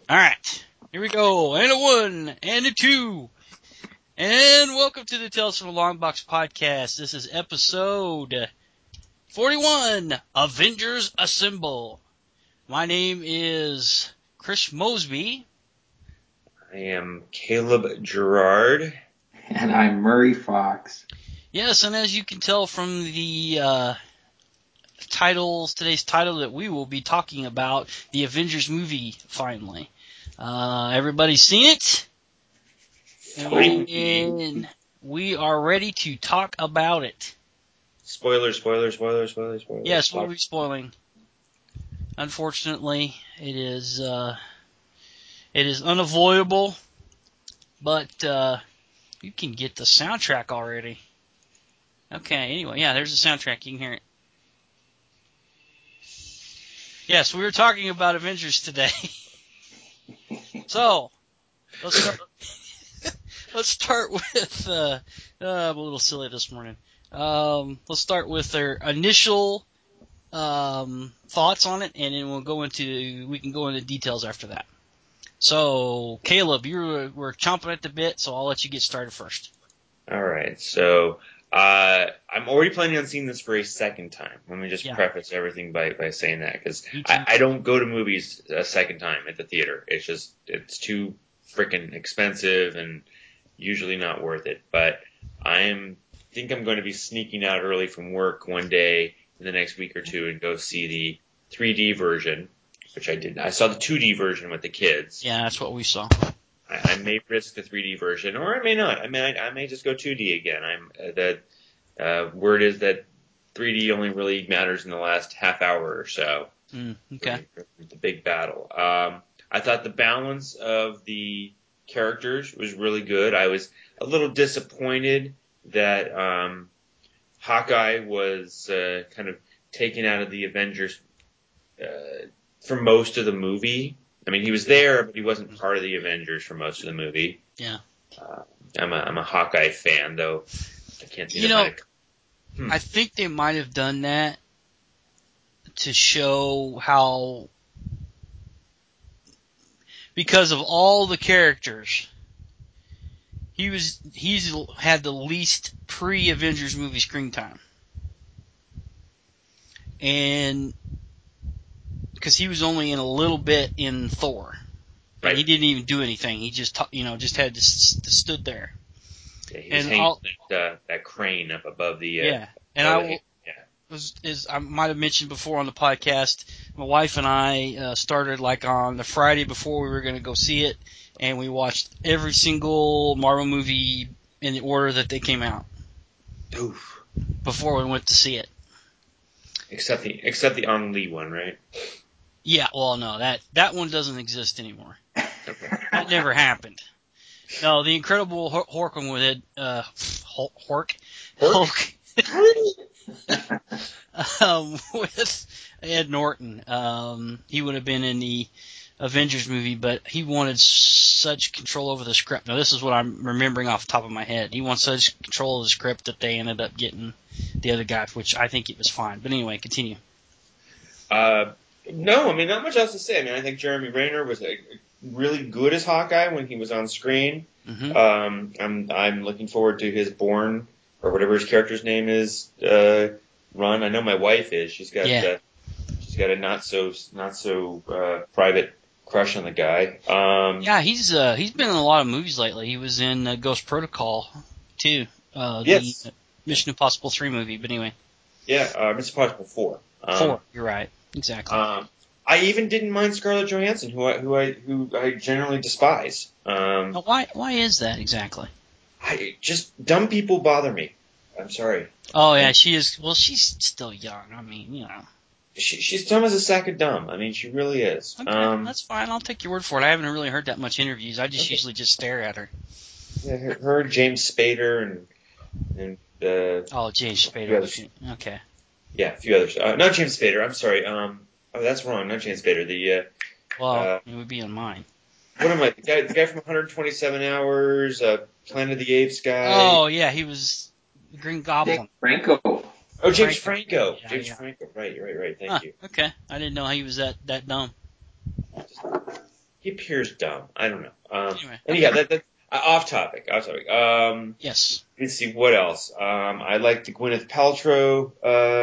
Alright, here we go. And a 1, and a 2. And welcome to the Tales from the Long Box podcast. This is episode 41, Avengers Assemble. My name is Chris Mosby. I am Caleb Gerard. And I'm Murray Fox. Yes, and as you can tell from the today's title that we will be talking about, the Avengers movie, finally. Everybody's seen it? And we are ready to talk about it. Spoilers. Yes, we'll be spoiling. Unfortunately, it is unavoidable, but you can get the soundtrack already. Okay, anyway, yeah, there's the soundtrack. You can hear it. Yes, we were talking about Avengers today. So, let's start with, I'm a little silly this morning. Let's start with their initial thoughts on it, and then we can go into details after that. So, Caleb, you were chomping at the bit, so I'll let you get started first. All right, so I'm already planning on seeing this for a second time. Let me just preface everything by saying that, because I don't go to movies a second time at the theater. It's too freaking expensive and usually not worth it. But I think I'm going to be sneaking out early from work one day in the next week or two and go see the 3D version, which I did. I saw the 2D version with the kids. Yeah, that's what we saw. I may risk the 3D version, or I may not. I may just go 2D again. The word is that 3D only really matters in the last half hour or so. Okay. The big battle. I thought the balance of the characters was really good. I was a little disappointed that Hawkeye was kind of taken out of the Avengers for most of the movie. I mean, he was there, but he wasn't part of the Avengers for most of the movie. Yeah. I'm a Hawkeye fan, though. I can't see I think they might have done that to show how, because of all the characters, he's had the least pre-Avengers movie screen time. And because he was only in a little bit in Thor. Right. And he didn't even do anything. He just had to stood there. Yeah, he was hanging that crane up above the... I might have mentioned before on the podcast, my wife and I started like on the Friday before we were going to go see it, and we watched every single Marvel movie in the order that they came out. Oof. Before we went to see it. Except the Ang Lee one, right? Yeah, well, no, that one doesn't exist anymore. Okay. That never happened. No, the Incredible Hulk with it, Hulk. With Ed Norton. He would have been in the Avengers movie, but he wanted such control over the script. Now, this is what I'm remembering off the top of my head. He wants such control of the script that they ended up getting the other guy, which I think it was fine. But anyway, continue. No, I mean, not much else to say. I mean, I think Jeremy Renner was really good as Hawkeye when he was on screen. Mm-hmm. I'm looking forward to his Bourne, or whatever his character's name is, run. I know my wife is. She's got a not so private crush on the guy. He's been in a lot of movies lately. He was in Ghost Protocol too. Yes. The Mission Impossible 3 movie. But anyway. Yeah, Mission Impossible 4. 4. You're right. Exactly. I even didn't mind Scarlett Johansson, who I generally despise. Why is that exactly? Just dumb people bother me. I'm sorry. Oh yeah, she is. Well, she's still young. I mean, She's dumb as a sack of dumb. I mean, she really is. Okay, that's fine. I'll take your word for it. I haven't really heard that much interviews. I just usually just stare at her. Yeah, her James Spader and James Spader. Okay. Yeah, a few others. Not James Spader. I'm sorry. That's wrong. Not James Spader. It would be on mine. What am I? The guy from 127 Hours, Planet of the Apes guy. Oh yeah, he was Green Goblin. James Franco. Oh, James Franco. Yeah, James Franco. Right. Thank you. Okay, I didn't know he was that dumb. he appears dumb. I don't know. Anyway, and okay. yeah, that's off topic. Yes. Let's see what else. I like the Gwyneth Paltrow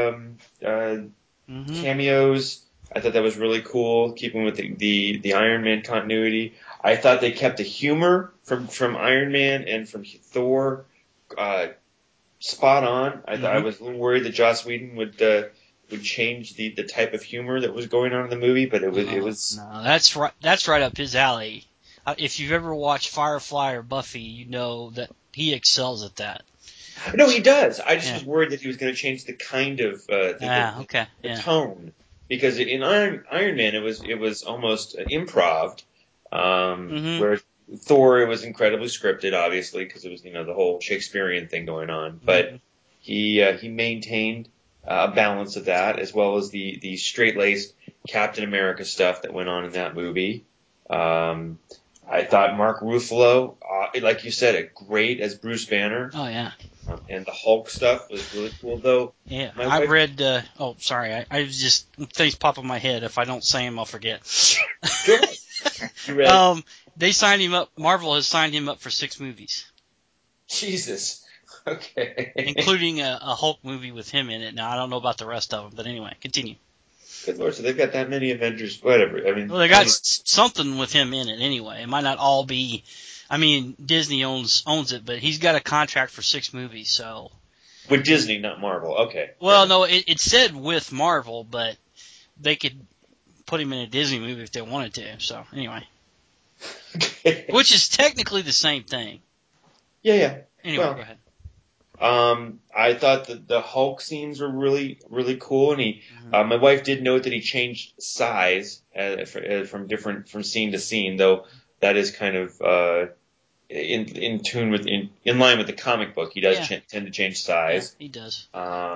cameos. I thought that was really cool, keeping with the Iron Man continuity. I thought they kept the humor from Iron Man and from Thor spot on. I was a little worried that Joss Whedon would change the type of humor that was going on in the movie, but it was. No, that's right. That's right up his alley. If you've ever watched Firefly or Buffy, you know that he excels at that. No, he does. I just was worried that he was going to change the kind of the tone, because in Iron Man it was almost improv, whereas Thor, it was incredibly scripted, obviously, because it was the whole Shakespearean thing going on. But he maintained a balance of that, as well as the straight-laced Captain America stuff that went on in that movie. I thought Mark Ruffalo, like you said, great as Bruce Banner. Oh yeah. And the Hulk stuff was really cool, though. Yeah, I read. Sorry, I was just things pop in my head. If I don't say them, I'll forget. You read? They signed him up. Marvel has signed him up for 6 movies. Jesus. Okay. Including a Hulk movie with him in it. Now I don't know about the rest of them, but anyway, continue. Good Lord, so they've got that many Avengers, whatever. I mean, well, they got something with him in it anyway. It might not all be. I mean, Disney owns it, but he's got a contract for 6 movies, so. With Disney, not Marvel. Okay. Well, no, it said with Marvel, but they could put him in a Disney movie if they wanted to. So anyway, which is technically the same thing. Yeah. Anyway, go ahead. I thought that the Hulk scenes were really, really cool, and my wife did note that he changed size from scene to scene, though that is kind of in tune with in line with the comic book. He does tend to change size. Yeah, he does.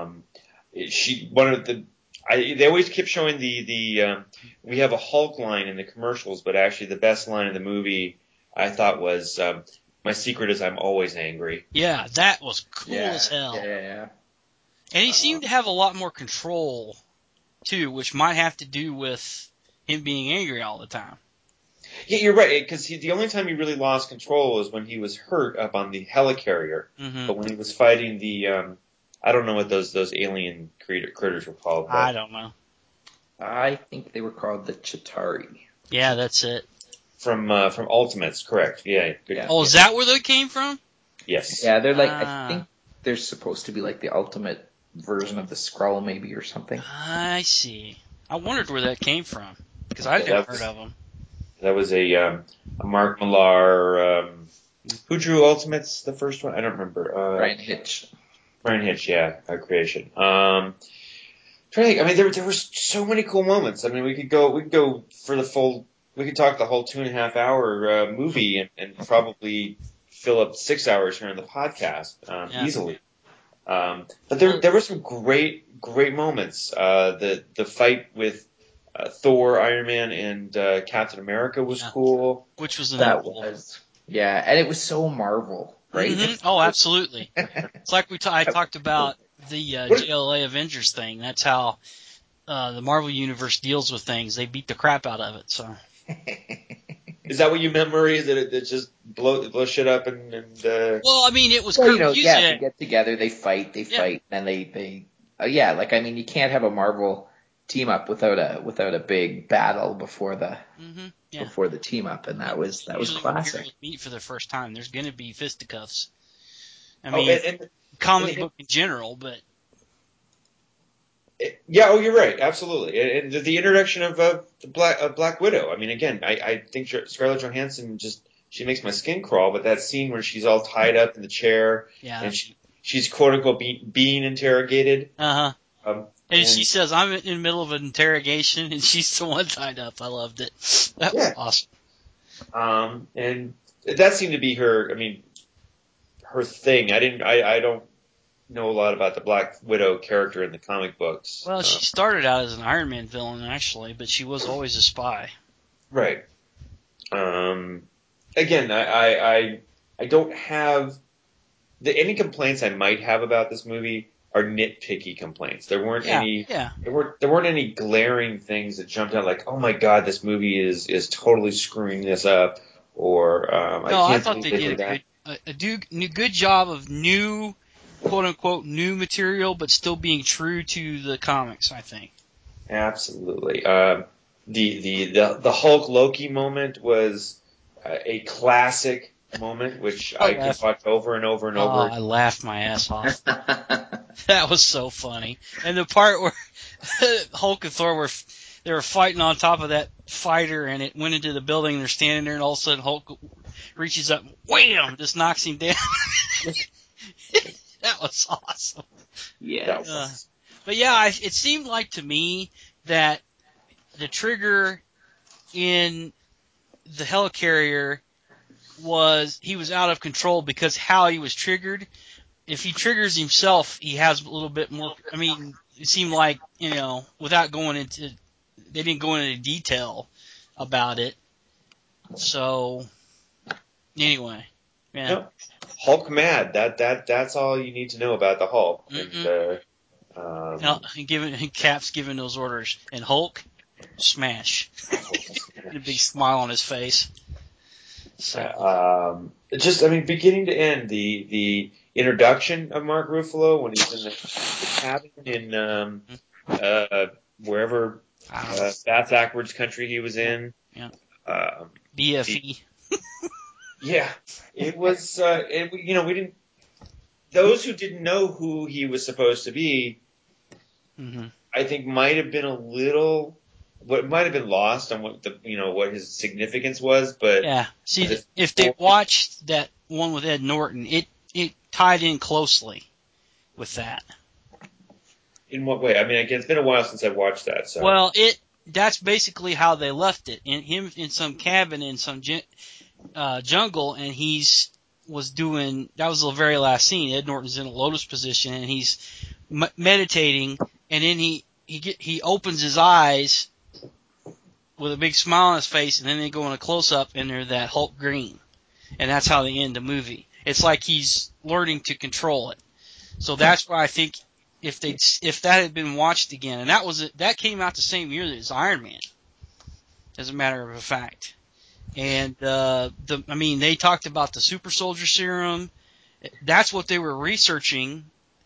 They always kept showing the we have a Hulk line in the commercials, but actually the best line in the movie I thought was. My secret is I'm always angry. Yeah, that was cool as hell. Yeah. And he seemed to have a lot more control, too, which might have to do with him being angry all the time. Yeah, you're right, because the only time he really lost control was when he was hurt up on the helicarrier. But when he was fighting the, I don't know what those alien critters were called. But I don't know. I think they were called the Chitauri. Yeah, that's it. From Ultimates, correct? Yeah. Good. Yeah. Oh, is that where they came from? Yes. Yeah, they're like I think they're supposed to be like the ultimate version of the Skrull, maybe, or something. I see. I wondered where that came from because I'd never heard of them. That was a Mark Millar. Who drew Ultimates? The first one, I don't remember. Brian Hitch. Brian Hitch, creation. Trying to think. I mean, there were so many cool moments. I mean, we could go for the full. We could talk the whole 2.5 hour movie and probably fill up 6 hours here on the podcast easily. But there were some great moments. The fight with Thor, Iron Man, and Captain America was cool. Which was and it was so Marvel, right? Mm-hmm. Oh, absolutely. It's like I talked about the JLA Avengers thing. That's how the Marvel Universe deals with things. They beat the crap out of it. So. Is that what you meant, Murray? Is that it just blow shit up and Well, I mean, it was confusing. They get together, they fight, and they like, I mean, you can't have a Marvel team up without a big battle before the team up, and that was classic. When heroes meet for the first time, there's going to be fisticuffs. I mean, comic book in general, but. You're right, absolutely. And the introduction of Black Widow. I mean, again, I think Scarlett Johansson she makes my skin crawl. But that scene where she's all tied up in the chair, and she's quote unquote being interrogated. And she says, "I'm in the middle of an interrogation," and she's the one tied up. I loved it. That was awesome. And that seemed to be her. I mean, her thing. I don't know a lot about the Black Widow character in the comic books. Well, she started out as an Iron Man villain, actually, but she was always a spy. Right. Again, I don't have any complaints I might have about this movie are nitpicky complaints. There weren't any. Yeah. There weren't any glaring things that jumped out like, oh my god, this movie is totally screwing this up, or I thought they did a good job of new, quote unquote, new material, but still being true to the comics. I think. Absolutely. The Hulk Loki moment was a classic moment, which I could watch over and over and over. I laughed my ass off. That was so funny. And the part where Hulk and Thor they were fighting on top of that fighter, and it went into the building, and they're standing there, and all of a sudden Hulk reaches up, wham, just knocks him down. That was awesome. Yeah. But yeah, it seemed like to me that the trigger in the helicarrier he was out of control because how he was triggered. If he triggers himself, he has a little bit more. I mean, it seemed like, without going into, they didn't go into detail about it. So, anyway, yeah. No, Hulk mad. That's all you need to know about the Hulk. And Cap's giving those orders, and Hulk smash. A big smile on his face. So. Beginning to end, the introduction of Mark Ruffalo when he's in the cabin in wherever Bath Backwards country he was in. Yeah. BFE. Yeah, it was. We didn't. Those who didn't know who he was supposed to be, I think, might have been what might have been lost on what his significance was, but yeah. See, if they watched that one with Ed Norton, it tied in closely with that. In what way? I mean, it's been a while since I watched that. So well, that's basically how they left it. Him in some cabin in some jungle, and that was the very last scene. Ed Norton's in a lotus position, and he's meditating, and then he opens his eyes with a big smile on his face, and then they go in a close-up, and they're that Hulk green. And that's how they end the movie. It's like he's learning to control it. So that's why I think if that had been watched again, and that came out the same year as Iron Man, as a matter of fact. And they talked about the super soldier serum. That's what they were researching.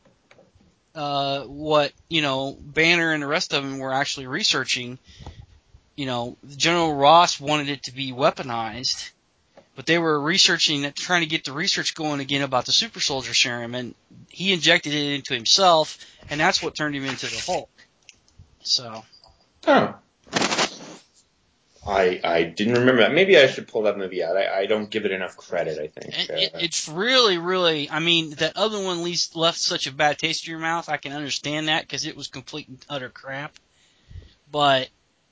What Banner and the rest of them were actually researching. General Ross wanted it to be weaponized, but they were trying to get the research going again about the super soldier serum, and he injected it into himself, and that's what turned him into the Hulk. So. Oh. I didn't remember that. Maybe I should pull that movie out. I don't give it enough credit, I think. It's really, really, that other one at least left such a bad taste in your mouth. I can understand that because it was complete and utter crap. But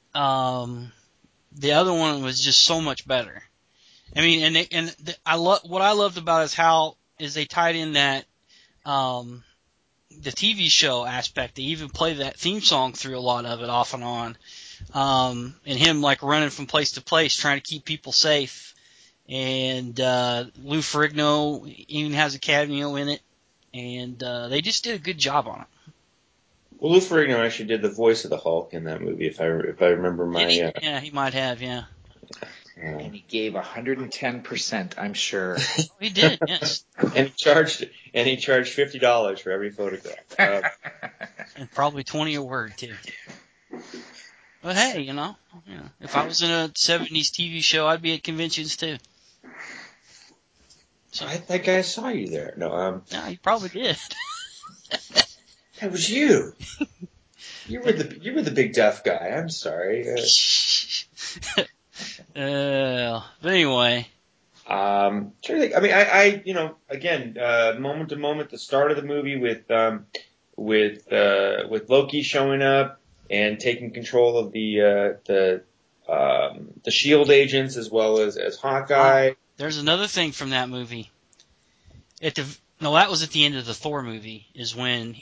the other one was just so much better. What I loved about it is they tied in that the TV show aspect. They even play that theme song through a lot of it off and on. And him like running from place to place trying to keep people safe. And Lou Ferrigno even has a cameo in it. And they just did a good job on it. Well, Lou Ferrigno actually did the voice of the Hulk in that movie, if I remember my. Yeah, he might have, yeah. And he gave 110%, I'm sure. He did, yes. And he charged $50 for every photograph. And probably 20 a word too. But hey, if I was in a 70s TV show, I'd be at conventions too. So I think I saw you there. No, you probably did. That was you. You were the big deaf guy. I'm sorry. But anyway. Trying to think. I mean, again, moment to moment, the start of the movie with Loki showing up and taking control of the SHIELD agents as well as Hawkeye. Wow. There's another thing from that movie. That was at the end of the Thor movie. Is when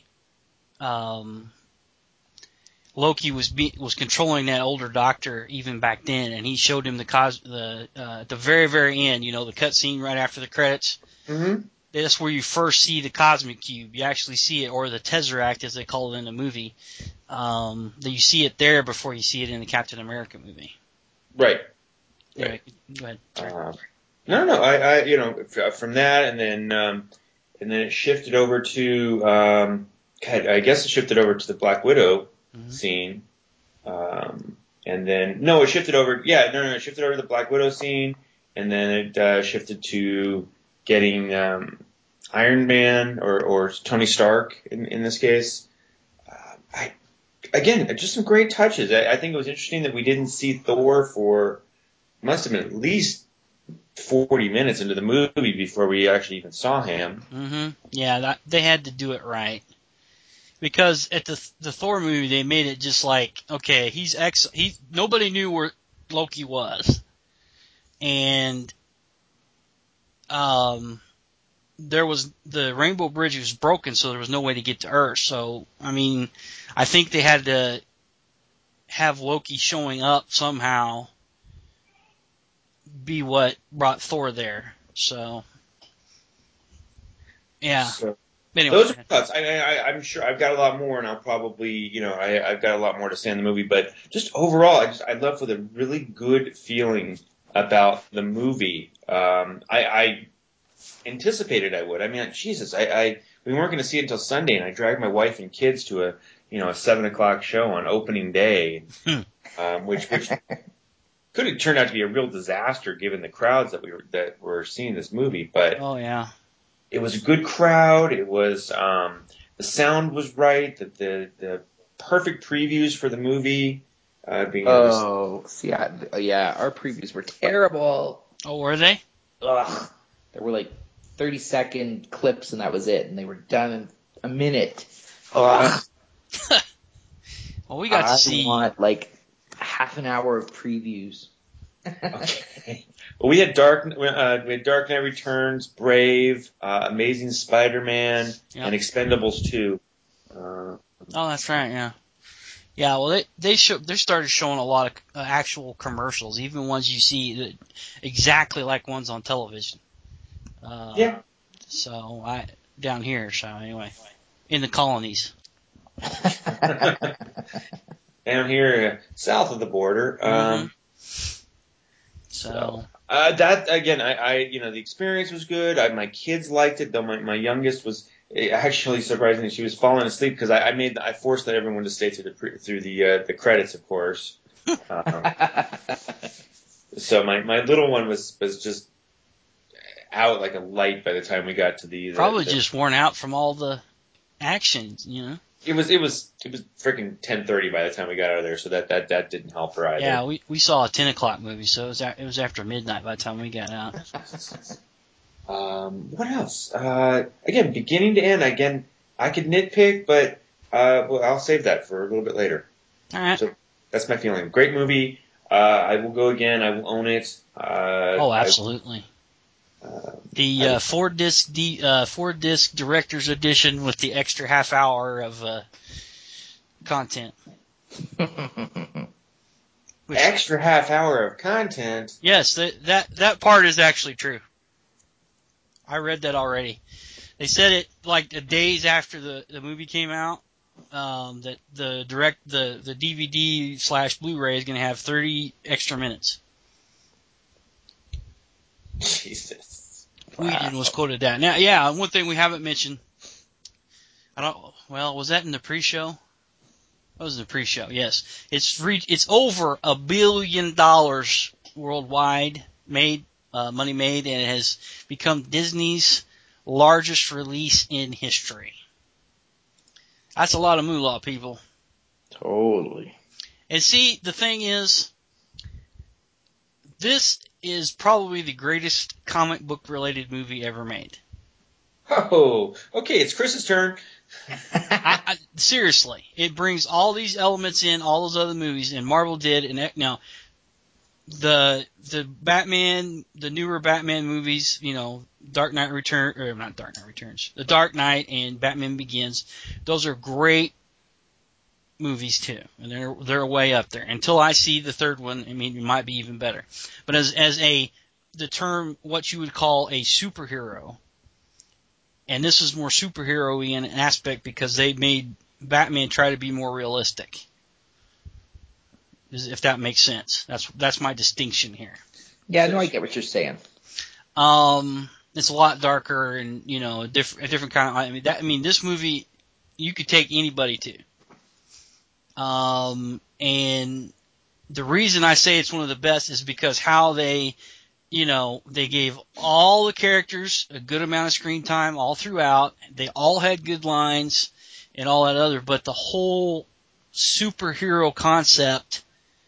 Loki was controlling that older doctor even back then, and he showed him at the very, very end, the cutscene right after the credits. Mm-hmm. that's where you first see the Cosmic Cube. You actually see it, or the Tesseract, as they call it in the movie. That you see it there before you see it in the Captain America movie. Right. Yeah, go ahead. No. I from that, and then it shifted over to, I guess it shifted over to the Black Widow scene. And then, it shifted over, it shifted over to the Black Widow scene, and then it shifted to getting Iron Man or Tony Stark in this case. Again, just some great touches. I think it was interesting that we didn't see Thor for, must have been at least 40 minutes into the movie before we actually even saw him. Mm-hmm. Yeah, they had to do it right. Because at the Thor movie, they made it just like, okay, nobody knew where Loki was. And, the Rainbow Bridge was broken, so there was no way to get to Earth. So, I mean, I think they had to have Loki showing up somehow be what brought Thor there. So, yeah. So, anyway, those are thoughts. I'm sure I've got a lot more, and I'll probably, I've got a lot more to say in the movie. But just overall, I left with a really good feeling about the movie. I anticipated I would. I mean, Jesus, we weren't going to see it until Sunday, and I dragged my wife and kids to a 7:00 show on opening day, which could have turned out to be a real disaster given the crowds that were seeing this movie. But oh yeah, it was a good crowd. It was the sound was right. The perfect previews for the movie. Our previews were terrible. Oh, were they? Ugh. There were like 30-second clips, and that was it. And they were done in a minute. Ugh. Well, we got to see. I want like half an hour of previews. Okay. Well, we had Dark Knight Returns, Brave, Amazing Spider-Man, and Expendables 2. Oh, that's right. Yeah. Yeah. Well, they started showing a lot of actual commercials, even ones you see exactly like ones on television. So down here. So anyway, in the colonies. Down here, south of the border. So that again, the experience was good. My kids liked it, though. My youngest was actually surprisingly, she was falling asleep because I forced everyone to stay through the credits, of course. So my little one was just out like a light by the time we got to probably just worn out from all the action, It was freaking 10:30 by the time we got out of there, so that didn't help her either. Yeah, we saw a 10:00 movie, so it was after midnight by the time we got out. What else? Again, beginning to end. Again, I could nitpick, but I'll save that for a little bit later. All right. So that's my feeling. Great movie. I will go again. I will own it. Absolutely. The 4-disc director's edition with the extra half hour of content. Extra half hour of content? Yes, that part is actually true. I read that already. They said it like the days after the movie came out. That the DVD / Blu-ray is going to have 30 extra minutes. Jesus. Whedon was quoted that. Now, yeah, one thing we haven't mentioned. Was that in the pre-show? That was in the pre-show. Yes, it's over $1 billion worldwide money made, and it has become Disney's largest release in history. That's a lot of moolah, people. Totally. And see, the thing is, this is probably the greatest comic book related movie ever made. Oh, okay, it's Chris's turn. Seriously, it brings all these elements in all those other movies, and Marvel did. And now, the newer Batman movies, The Dark Knight and Batman Begins, those are great movies too, and they're way up there. Until I see the third one, I mean, it might be even better. But as the term, what you would call a superhero, And this is more superhero-y in an aspect because they made Batman try to be more realistic. If that makes sense. That's my distinction here. Yeah, no, I get what you're saying. It's a lot darker and, a different kind of, this movie, you could take anybody to. And the reason I say it's one of the best is because how they gave all the characters a good amount of screen time all throughout. They all had good lines and all that other, but the whole superhero concept,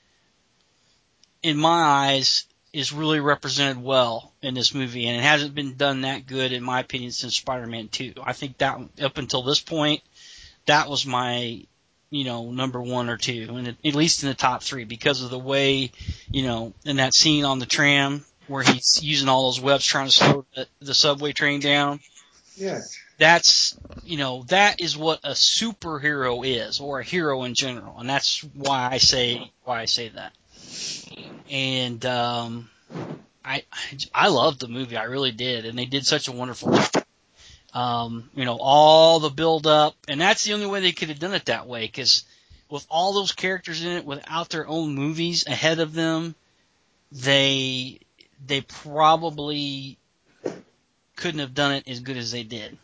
in my eyes, is really represented well in this movie, and it hasn't been done that good, in my opinion, since Spider-Man 2. I think that, up until this point, that was my, number 1 or 2, and at least in the top 3, because of the way, in that scene on the tram, where he's using all those webs trying to slow the subway train down. Yeah. That's, that is what a superhero is, or a hero in general, and that's why I say that. And I loved the movie, I really did, and they did such a wonderful job. All the build up, and that's the only way they could have done it that way, because with all those characters in it, without their own movies ahead of them, they probably couldn't have done it as good as they did,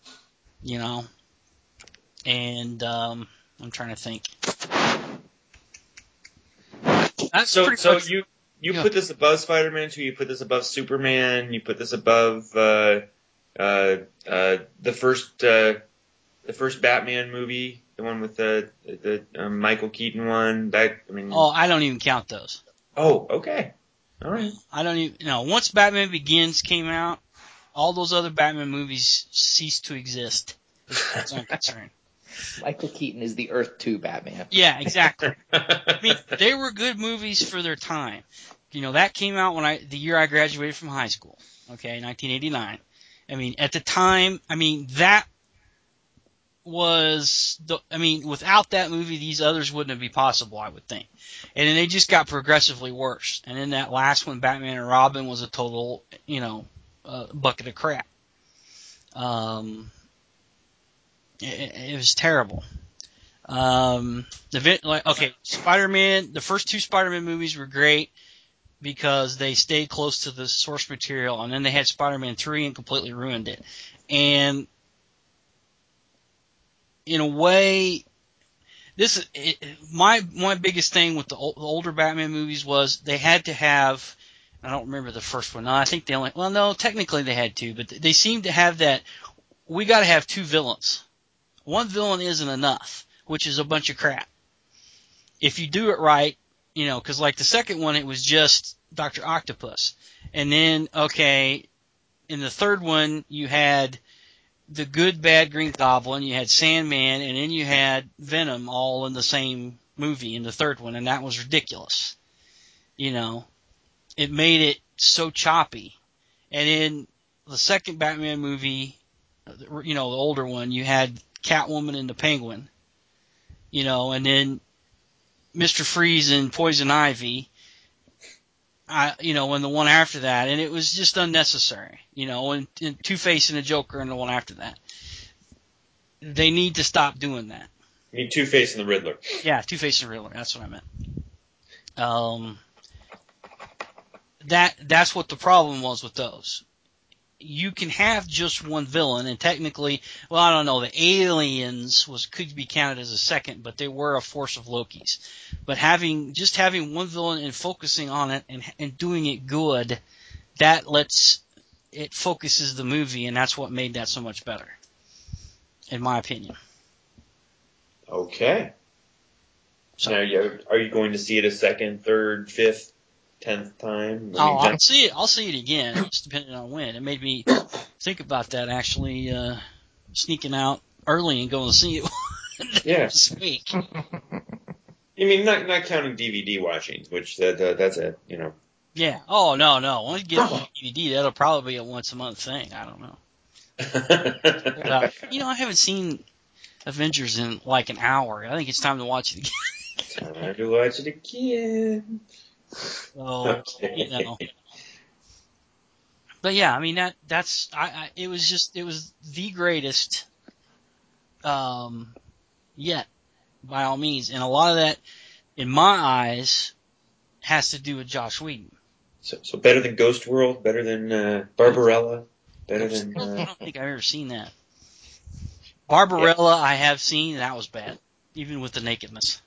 and I'm trying to think. So you put this above Spider-Man 2, you put this above Superman, you put this above the first Batman movie, the one with the Michael Keaton one. I don't even count those. Oh, okay, all right. I don't even once Batman Begins came out, all those other Batman movies ceased to exist, as far as I'm concerned. Michael Keaton is the Earth 2 Batman. Yeah, exactly. They were good movies for their time. That came out the year I graduated from high school. Okay, 1989. At the time, that was without that movie, these others wouldn't be possible, I would think. And then they just got progressively worse. And then that last one, Batman and Robin, was a total, bucket of crap. It was terrible. Spider-Man, the first 2 Spider-Man movies were great because they stayed close to the source material, and then they had Spider-Man 3 and completely ruined it. And in a way, my biggest thing with the older Batman movies was they had to have, I don't remember the first one. No, I think technically they had 2, but they seemed to have that, we got to have 2 villains. One villain isn't enough, which is a bunch of crap. If you do it right, because like the second one, it was just Dr. Octopus. And then, in the third one, you had the good, bad Green Goblin, you had Sandman, and then you had Venom all in the same movie in the third one, and that was ridiculous. It made it so choppy. And in the second Batman movie, the older one, you had Catwoman and the Penguin, and then Mr. Freeze and Poison Ivy, and the one after that, and it was just unnecessary, and Two-Face and the Joker and the one after that. They need to stop doing that. You mean Two-Face and the Riddler? Yeah, Two-Face and the Riddler, that's what I meant. That's what the problem was with those. You can have just one villain, and technically, I don't know, the Aliens could be counted as a second, but they were a force of Loki's. But having one villain and focusing on it and doing it good, it focuses the movie, and that's what made that so much better, in my opinion. Okay. So, now, are you going to see it a second, third, fifth, 10th time? I'll see it. I'll see it again, just depending on when. It made me think about that, actually, sneaking out early and going to see it this week. You mean not counting DVD watching, which that's a Yeah. Oh no. Once you get the DVD, that'll probably be a once a month thing. I don't know. I haven't seen Avengers in like an hour. I think it's time to watch it again. Time to watch it again. So, But yeah, I mean that's it was the greatest yet, by all means, and a lot of that, in my eyes, has to do with Joss Whedon. So better than Ghost World, better than Barbarella, better than. I don't think I've ever seen that. Barbarella, I have seen, and that was bad, even with the nakedness.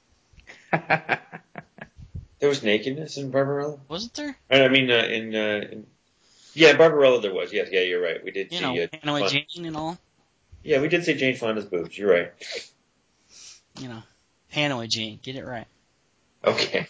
There was nakedness in Barbarella, wasn't there? I mean, in Barbarella there was. Yes, yeah, you're right. We did see Hanoi Jane and all. Yeah, we did see Jane Fonda's boobs. You're right. Hanoi Jane, get it right. Okay.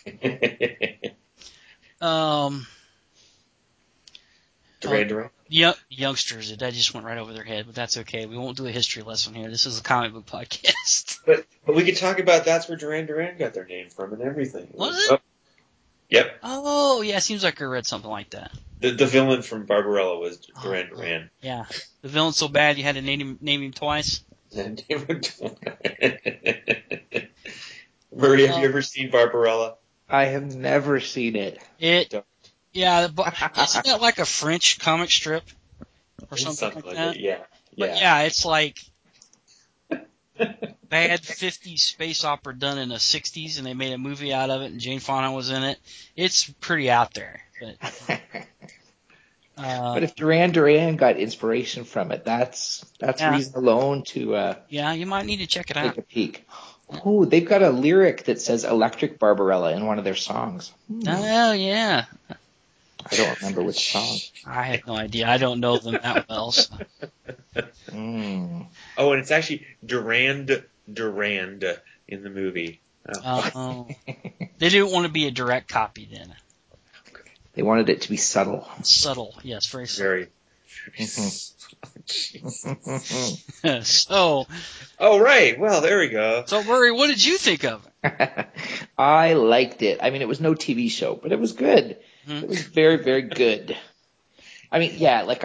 Duran. Youngsters, that just went right over their head, but that's okay. We won't do a history lesson here. This is a comic book podcast. But we could talk about that's where Duran got their name from and everything. Was it? Oh, yep. Oh, yeah, it seems like I read something like that. The villain from Barbarella was Duran. Yeah. The villain's so bad you had to name him twice. Murray, have you ever seen Barbarella? I have never seen it. Yeah, but isn't that like a French comic strip or something like that? Yeah. But yeah, it's like bad 50s space opera done in the 60s, and they made a movie out of it, and Jane Fonda was in it. It's pretty out there. But if Duran got inspiration from it, that's reason alone to you might need to check it out. Take a peek. Oh, they've got a lyric that says "Electric Barbarella" in one of their songs. Oh yeah. I don't remember which song. I have no idea. I don't know them that well. So. Oh, and it's actually Durand in the movie. Oh. They didn't want to be a direct copy then. They wanted it to be subtle. Subtle, yes, very subtle. So. Oh, right. Well, there we go. So, Murray, what did you think of it? I liked it. I mean, it was no TV show, but it was good. Mm-hmm. It was very, very good. I mean,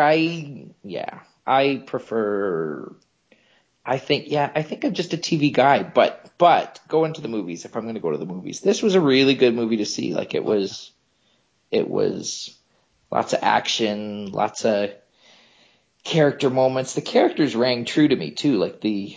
I prefer. I think I'm just a TV guy, but going to the movies, if I'm going to go to the movies, this was a really good movie to see. Like it was lots of action, lots of character moments. The characters rang true to me too. Like the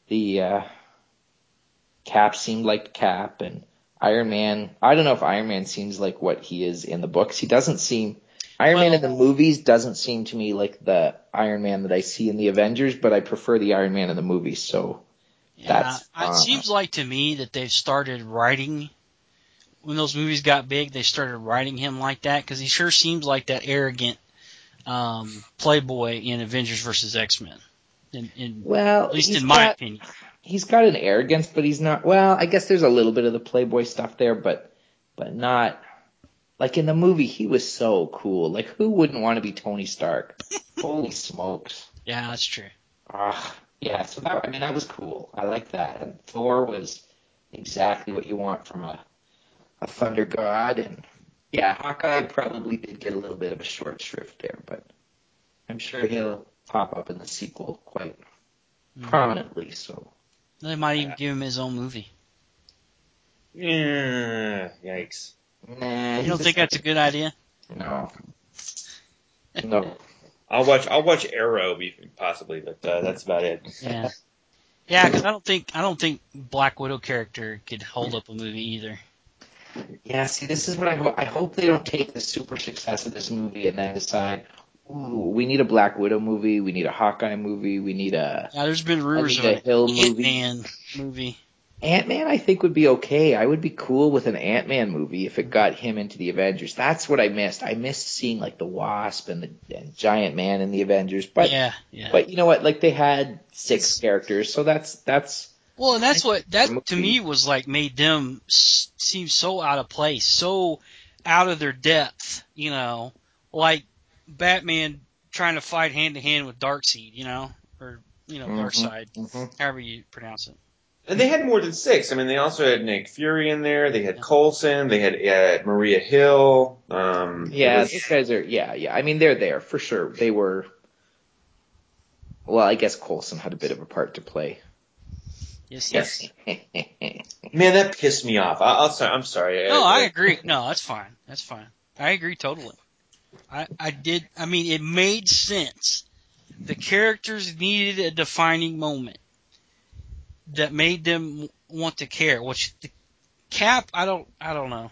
Cap seemed like Cap, and Iron Man. I don't know if Iron Man seems like what he is in the books. He doesn't seem. Iron Man in the movies doesn't seem to me like the Iron Man that I see in the Avengers, but I prefer the Iron Man in the movies. So it seems like to me that they've started writing. When those movies got big, they started writing him like that because he sure seems like that arrogant playboy in Avengers vs. X-Men. At least in my opinion. He's got an arrogance, but he's not. Well, I guess there's a little bit of the playboy stuff there, but not. Like in the movie, he was so cool. Like who wouldn't want to be Tony Stark? Holy smokes! Yeah, that's true. Yeah. So that was cool. I like that. And Thor was exactly what you want from a thunder god, and Hawkeye probably did get a little bit of a short shrift there, but I'm sure he'll pop up in the sequel quite prominently. So they might even give him his own movie. Yeah, yikes! Nah, you don't think that's a good idea? No. I'll watch Arrow possibly, but that's about it. Yeah. Yeah, because I don't think Black Widow character could hold up a movie either. Yeah, see, this is what I hope. I hope they don't take the super success of this movie and then decide, ooh, we need a Black Widow movie, we need a Hawkeye movie, we need a. Yeah, there's been rumors of an Ant-Man movie. Ant-Man, I think, would be okay. I would be cool with an Ant-Man movie if it got him into the Avengers. That's what I missed. I missed seeing like the Wasp and the Giant Man in the Avengers. But But you know what? Like they had 6 characters, so that's. Well, and that's what to me was like made them seem so out of place, so out of their depth. You know, like Batman trying to fight hand to hand with Darkseid. You know, or Darkseid, however you pronounce it. And they had more than 6. I mean, they also had Nick Fury in there. They had Coulson. They had Maria Hill. These guys are. Yeah. I mean, they're there for sure. They were. Well, I guess Coulson had a bit of a part to play. Yes. Man, that pissed me off. I'm sorry. No, I agree. No, that's fine. I agree totally. I did. I mean, it made sense. The characters needed a defining moment that made them want to care. Which the Cap, I don't know.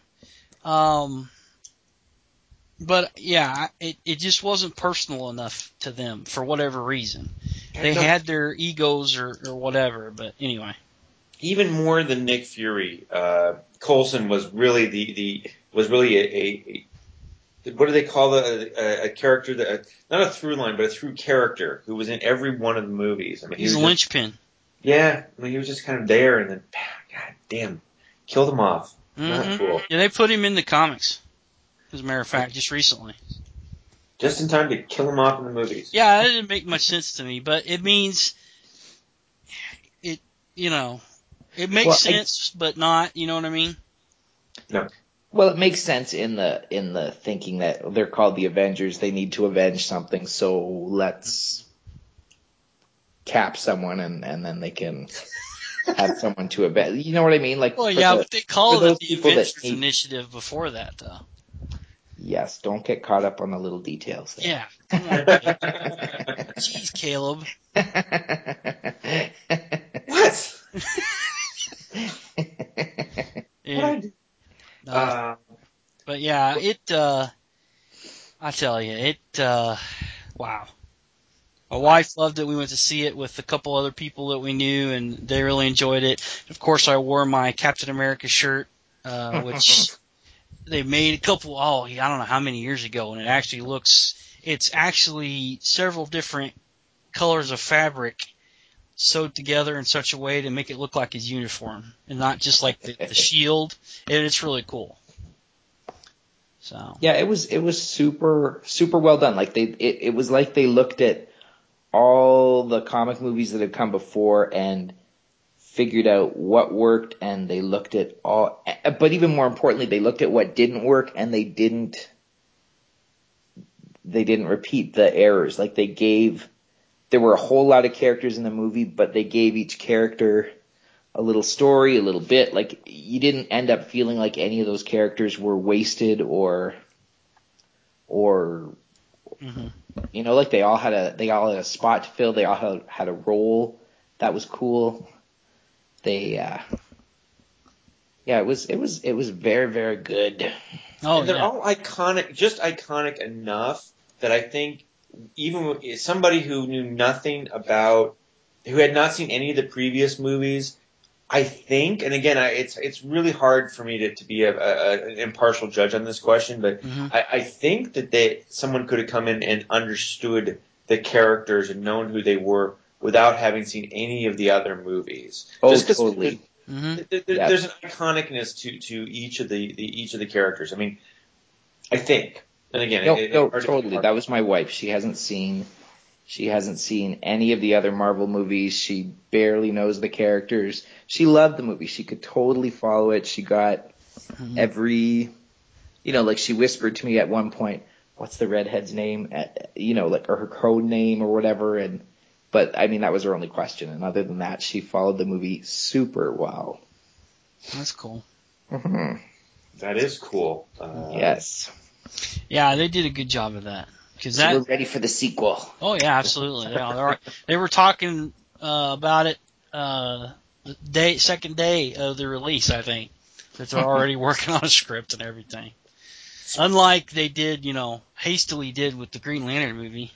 But yeah, it just wasn't personal enough to them for whatever reason. They had their egos or whatever. But anyway, even more than Nick Fury, Coulson was really a what do they call a character that not a through line but a through character who was in every one of the movies. I mean, he's a linchpin. Yeah, I mean he was just kind of there, and then God damn, killed him off. Mm-hmm. Not cool. Yeah, they put him in the comics. As a matter of fact, just recently. Just in time to kill him off in the movies. Yeah, that didn't make much sense to me, but it means it. You know, it makes sense, but not. You know what I mean? No. Well, it makes sense in the thinking that they're called the Avengers. They need to avenge something, so let's cap someone, and then they can have someone to avenge. You know what I mean? Like, well, yeah, but they called it the Avengers Initiative before that, though. Yes, don't get caught up on the little details there. Yeah, come on. Jeez, Caleb. What? Yeah. But yeah, I tell you, wow. My wife loved it. We went to see it with a couple other people that we knew, and they really enjoyed it. Of course, I wore my Captain America shirt, which they made a couple, I don't know how many years ago, and it's actually several different colors of fabric sewed together in such a way to make it look like his uniform, and not just like the shield, and it's really cool. So yeah, it was super well done. Like it was like they looked at all the comic movies that had come before and figured out what worked, and they looked at all, but even more importantly, they looked at what didn't work, and they didn't repeat the errors. Like there were a whole lot of characters in the movie, but they gave each character a little story, a little bit. Like, you didn't end up feeling like any of those characters were wasted or you know, like they all had a spot to fill. They all had a role that was cool. It was very, very good. Oh, and they're all iconic, just iconic enough that I think even somebody who knew nothing about, who had not seen any of the previous movies, I think, and again, it's really hard for me to be an impartial judge on this question, but I think that someone could have come in and understood the characters and known who they were without having seen any of the other movies. Oh, just totally. There's an iconicness to each of the characters. I mean, I think, and again, totally. That was my wife. She hasn't seen any of the other Marvel movies. She barely knows the characters. She loved the movie. She could totally follow it. She got every, like she whispered to me at one point, "What's the redhead's name?" Or her code name or whatever. But I mean, that was her only question. And other than that, she followed the movie super well. That's cool. Mm-hmm. That is cool. Yes. Yeah, they did a good job of that. So we're ready for the sequel. Oh yeah, absolutely. They were talking about it second day of the release, I think, that they're already working on a script and everything. Unlike they did, hastily did with the Green Lantern movie.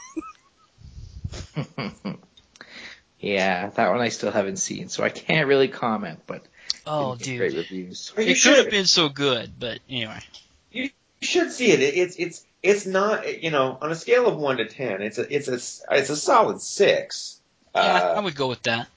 Yeah, that one I still haven't seen, so I can't really comment. But dude, great reviews. It could have been so good, but anyway, you should see it. It's not, on a scale of 1 to 10, it's a solid 6. Yeah, I would go with that.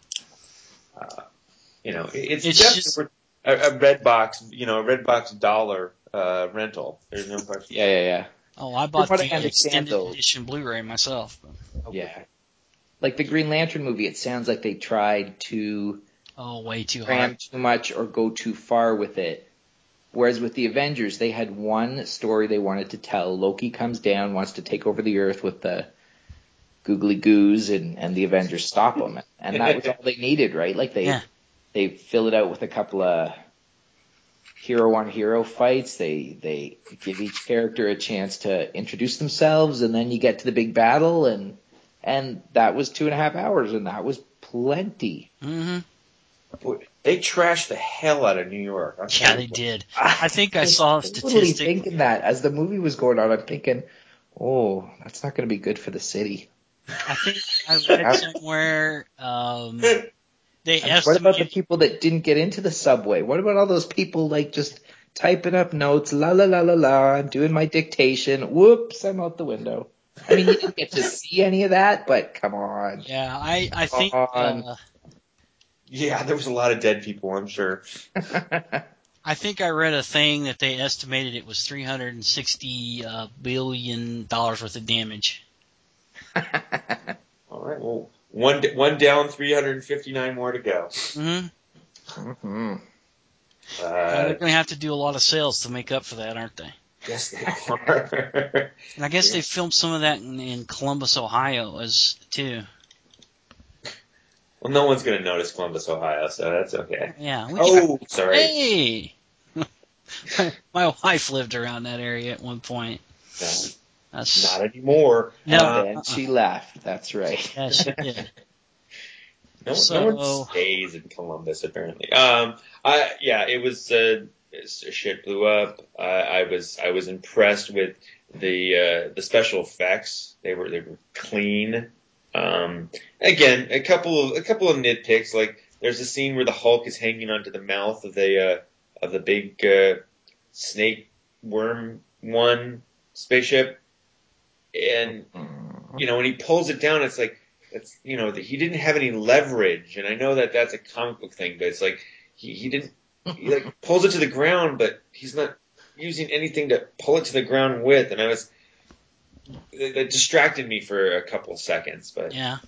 It's just a Redbox dollar rental. There's no question. Yeah. Oh, I bought the extended edition Blu-ray myself. But, yeah. Like the Green Lantern movie, it sounds like they tried to way too cram hard. too much or go too far with it. Whereas with the Avengers, they had one story they wanted to tell. Loki comes down, wants to take over the Earth with the googly goos, and the Avengers stop him. And that was all they needed, right? Like they fill it out with a couple of hero on hero fights. They give each character a chance to introduce themselves, and then you get to the big battle, and that was 2.5 hours, and that was plenty. Mm-hmm. Boy, they trashed the hell out of New York. Yeah, they did. I think I saw a statistic. Thinking that as the movie was going on, I'm thinking, oh, that's not going to be good for the city. I think I read somewhere they estimated. What about the people that didn't get into the subway? What about all those people like just typing up notes, la la la la la, I'm doing my dictation, whoops, I'm out the window. I mean, you didn't get to see any of that, but come on. Yeah, I think. Yeah, there was a lot of dead people, I'm sure. I think I read a thing that they estimated it was $360 billion worth of damage. All right, well, one down, 359 more to go. Mm-hmm. Mm-hmm. They're going to have to do a lot of sales to make up for that, aren't they? Yes, they are. And I guess they filmed some of that in Columbus, Ohio, too. Well, no one's going to notice Columbus, Ohio, so that's okay. Yeah. Sorry. Hey! My wife lived around that area at one point. No, not anymore. No, and she left. That's right. Yeah, she did. No one stays in Columbus, apparently. It was shit blew up. I was impressed with the special effects. They were clean. Again, a couple of nitpicks. Like there's a scene where the Hulk is hanging onto the mouth of the big snake worm one spaceship, and when he pulls it down, it's like he didn't have any leverage, and I know that that's a comic book thing, but it's like he like pulls it to the ground, but he's not using anything to pull it to the ground with, and it distracted me for a couple of seconds, but yeah.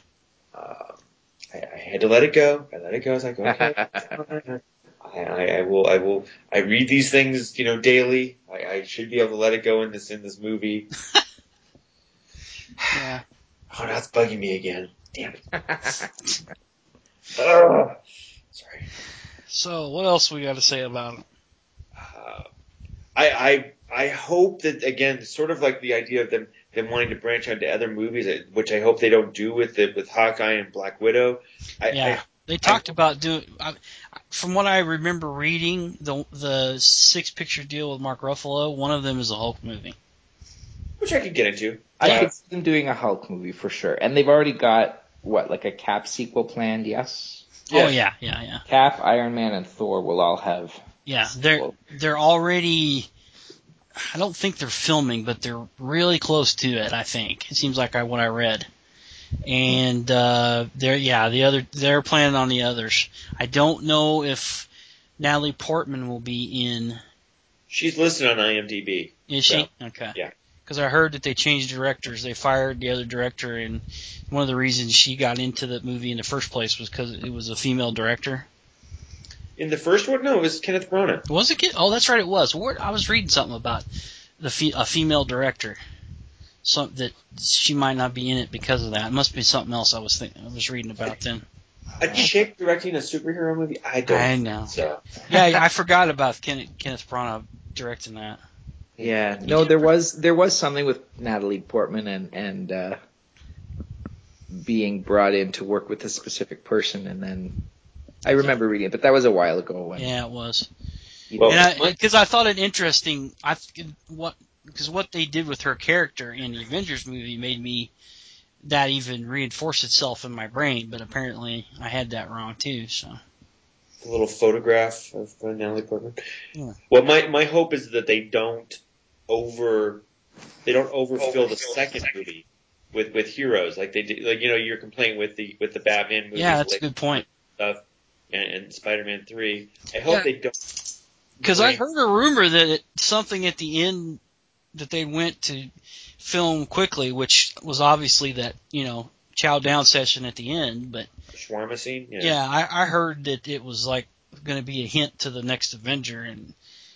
I had to let it go. I let it go. I was like, okay, I will. I read these things, daily. I should be able to let it go in this movie. Yeah. Oh, that's bugging me again. Damn it. Sorry. So, what else we got to say about it? I hope that, again, sort of like the idea of them wanting to branch out to other movies, which I hope they don't do with Hawkeye and Black Widow. They talked about doing. From what I remember reading, the 6-picture deal with Mark Ruffalo, one of them is a Hulk movie, which I could get into. I could see them doing a Hulk movie for sure, and they've already got like a Cap sequel planned. Yes. Oh yeah. Cap, Iron Man, and Thor will all have. Yeah, they're already. I don't think they're filming, but they're really close to it. I think it seems like what I read, and they're planning on the others. I don't know if Natalie Portman will be in. She's listed on IMDb. Is she? Okay. Yeah. Because I heard that they changed directors. They fired the other director, and one of the reasons she got into the movie in the first place was because it was a female director. In the first one? No, it was Kenneth Branagh. Was it? Oh, that's right, it was. I was reading something about a female director. That she might not be in it because of that. It must be something else I was reading about then. A chick directing a superhero movie? I know. So. Yeah, I forgot about Kenneth Branagh directing that. Yeah, no, there was something with Natalie Portman and being brought in to work with a specific person, and then I remember reading it, but that was a while ago. Yeah, it was. Well, because I thought it interesting. Because what they did with her character in the Avengers movie made me that even reinforce itself in my brain, but apparently I had that wrong too. So. A little photograph of Natalie Portman. Yeah. Well, my hope is that they don't overfill the second movie with heroes like they did. Like your complaint with the Batman movies. Yeah, that's a good point. Stuff and Spider-Man 3. I hope they don't. Because I heard a rumor that something at the end that they went to film quickly, which was obviously that chow down session at the end, but shawarma scene. Yeah, I heard that it was like going to be a hint to the next Avenger, and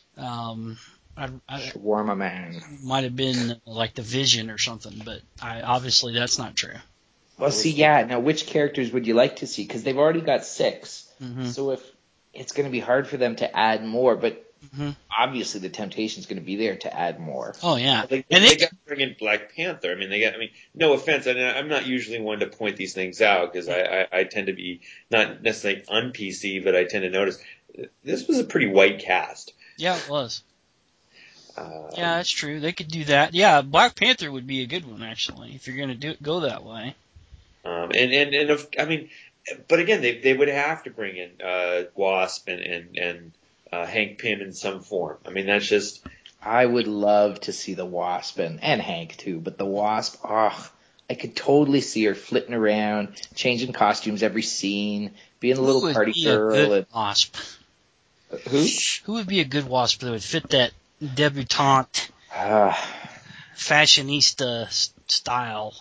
Shawarma Man might have been like the Vision or something, but obviously that's not true. Well, see, yeah. Now, which characters would you like to see? Because they've already got 6, so if it's going to be hard for them to add more, but obviously the temptation is going to be there to add more. Oh yeah, they got to bring in Black Panther. No offense, and I'm not usually one to point these things out because I tend to be not necessarily un-PC, but I tend to notice this was a pretty white cast. Yeah, it was. Yeah, that's true. They could do that. Yeah, Black Panther would be a good one actually if you're going to go that way. But again, they would have to bring in Wasp and Hank Pym in some form. I mean, that's just. I would love to see the Wasp and Hank too, but the Wasp, I could totally see her flitting around, changing costumes every scene, being a little party girl. A good Wasp? Who? Who would be a good Wasp that would fit that debutante, fashionista style?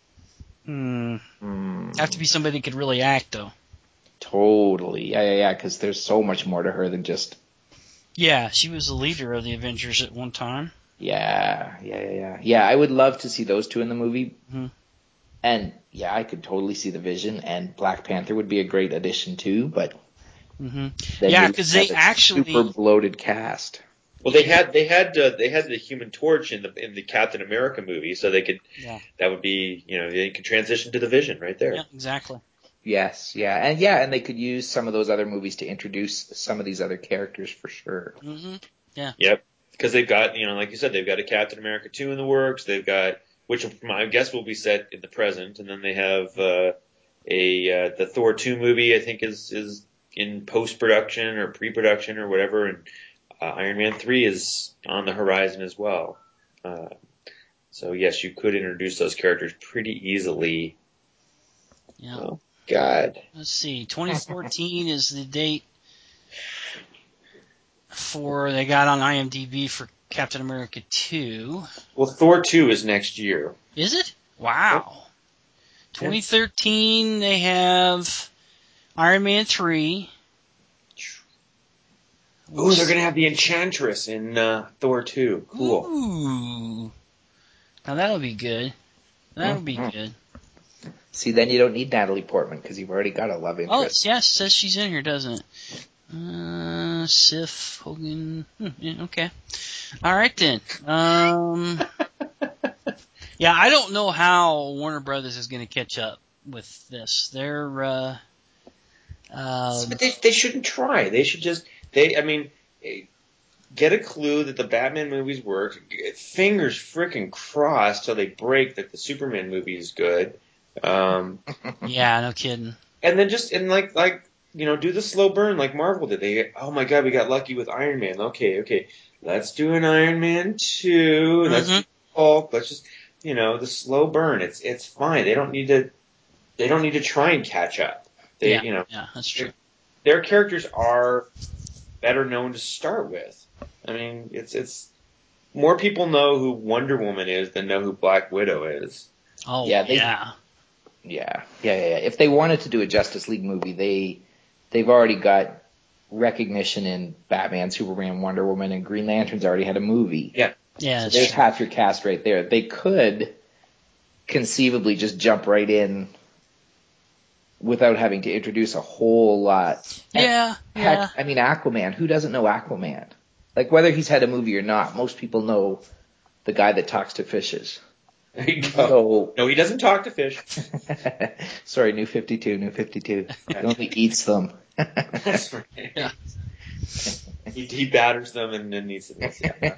Have to be somebody that could really act, though. Totally. Yeah, because there's so much more to her than just... Yeah, she was the leader of the Avengers at one time. Yeah, I would love to see those two in the movie. Mm-hmm. And, yeah, I could totally see the Vision, and Black Panther would be a great addition, too, but... Yeah, because they actually... super bloated cast. Well, they had the Human Torch in the Captain America movie, so they could that would be they could transition to the Vision right there. Yeah, exactly. Yes, and they could use some of those other movies to introduce some of these other characters for sure. Mm-hmm. Yeah. Yep, because they've got like you said, they've got a Captain America 2 in the works. They've got which I guess will be set in the present, and then they have the Thor 2 movie. I think is in post production or pre production or whatever, and Iron Man 3 is on the horizon as well. So yes, you could introduce those characters pretty easily. Yeah. Oh, God. Let's see. 2014 is the date they got on IMDb for Captain America 2. Well, Thor 2 is next year. Is it? Wow. Yep. 2013 they have Iron Man 3. Ooh, they're gonna have the Enchantress in Thor 2. Cool. Ooh. Now that'll be good. That'll be good. See, then you don't need Natalie Portman because you've already got a love interest. Oh, yes, it says she's in here, doesn't it? Sif, Hogan. Yeah, okay. All right then. Yeah, I don't know how Warner Brothers is going to catch up with this. They're. But they shouldn't try. They should just. Get a clue that the Batman movies work. Fingers frickin' crossed till they break that the Superman movie is good. Yeah, no kidding. And then do the slow burn like Marvel did. Oh my God, we got lucky with Iron Man. Okay, let's do an Iron Man 2. Let's do Hulk. Let's just the slow burn. It's fine. They don't need to try and catch up. Yeah, that's true. Their characters are better known to start with. I mean, it's more people know who Wonder Woman is than know who Black Widow is. Oh, yeah. If they wanted to do a Justice League movie, they've already got recognition in Batman, Superman, Wonder Woman, and Green Lantern's already had a movie. Yeah. So there's half your cast right there. They could conceivably just jump right in without having to introduce a whole lot. Heck, I mean, Aquaman. Who doesn't know Aquaman? Like, whether he's had a movie or not, most people know the guy that talks to fishes. There you go. No, he doesn't talk to fish. Sorry, New 52. He only eats them. That's right. Yeah. He batters them and then eats them. Yeah.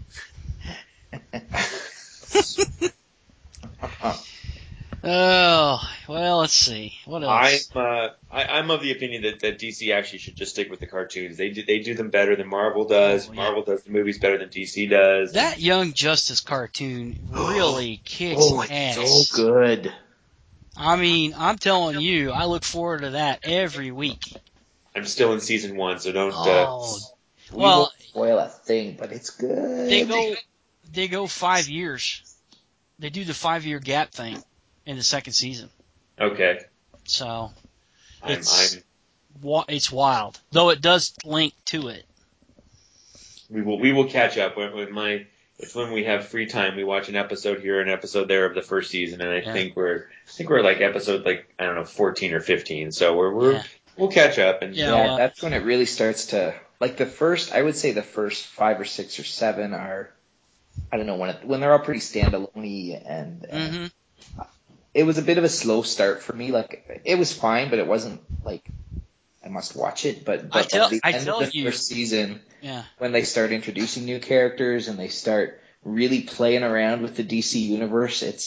Oh, well, let's see. What else? I'm of the opinion that DC actually should just stick with the cartoons. They do them better than Marvel does. Oh, yeah. Marvel does the movies better than DC does. That Young Justice cartoon really kicks ass. It's so good. I mean, I'm telling you, I look forward to that every week. I'm still in season 1, so don't. We won't spoil a thing, but it's good. They go 5 years. They do the 5-year gap thing in the second season. Okay. So it's wild, though it does link to it. We will catch up it's when we have free time. We watch an episode here, an episode there of the first season, and I think we're like episode 14 or 15. So we'll catch up and that's when it really starts to like I would say the first 5 or 6 or 7 are, I don't know, when they're all pretty standalone and it was a bit of a slow start for me. Like, it was fine, but it wasn't like I must watch it. But by the end of the first season, when they start introducing new characters and they start really playing around with the DC universe, it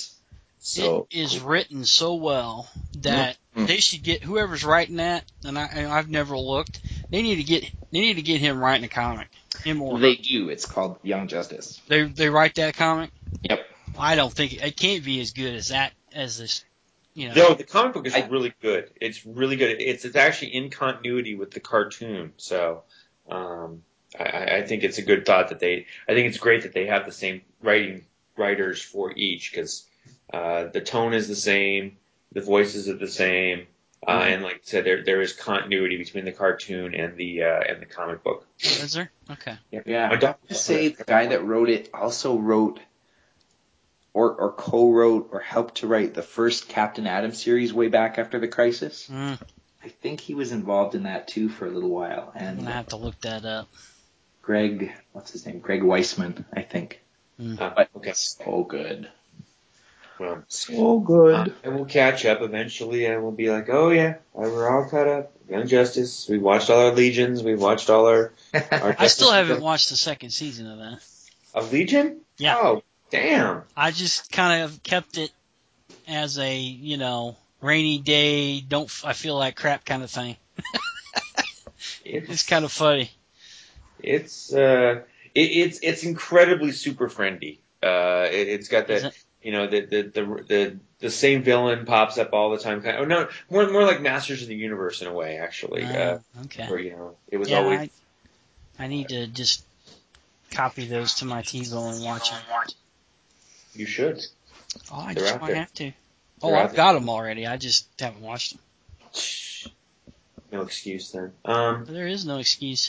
is written so well that they should get whoever's writing that. And I've never looked. They need to get him writing a comic. They do. It's called Young Justice. They write that comic. Yep. I don't think it can't be as good as this. No, the comic book is really good. It's really good. It's actually in continuity with the cartoon. So, I think it's a good thought I think it's great that they have the same writers for each, because the tone is the same, the voices are the same, and like I said, there is continuity between the cartoon and the comic book. Is there? Okay. Yeah. I have to say the guy that wrote it also wrote or co-wrote or helped to write the first Captain Atom series way back after the Crisis. I think he was involved in that too for a little while. And I'm gonna have to look that up. What's his name? Greg Weisman, I think. Okay. So good. Well, so good. I will catch up eventually. I will be like, oh yeah, we're all caught up. Young Justice. We watched all our Legions. We watched all our I still haven't watched the second season of that. Of Legion? Yeah. Oh, damn. I just kind of kept it as a, rainy day, I feel like crap kind of thing. It's kind of funny. It's incredibly super friendly. It's got that, the same villain pops up all the time. No, more like Masters of the Universe in a way, actually. Okay. Where, it was always. I need to just copy those to my TiVo and watch them. You should. Oh, I just might have to. I've got them already. I just haven't watched them. No excuse then. There is no excuse.